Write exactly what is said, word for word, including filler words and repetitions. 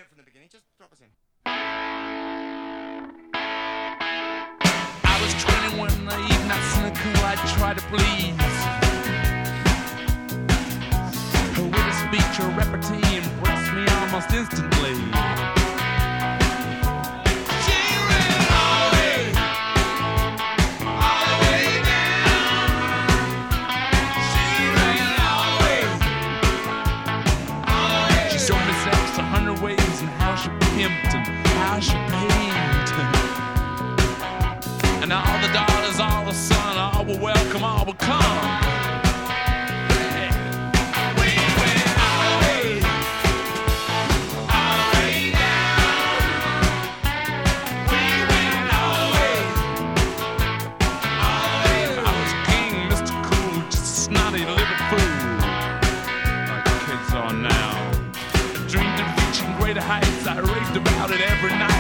from the beginning. Just drop us in. I was twenty-one, naive, not cynical. I tried to please. With a speech or repartee impressed me almost instantly. She ran all the way, all the way down. She ran all the way, all the way. She showed me sex a hundred ways and how she pimped and how she paid. And all the daughters, all the son, all were welcome, all would come. Heights, I raved about it every night.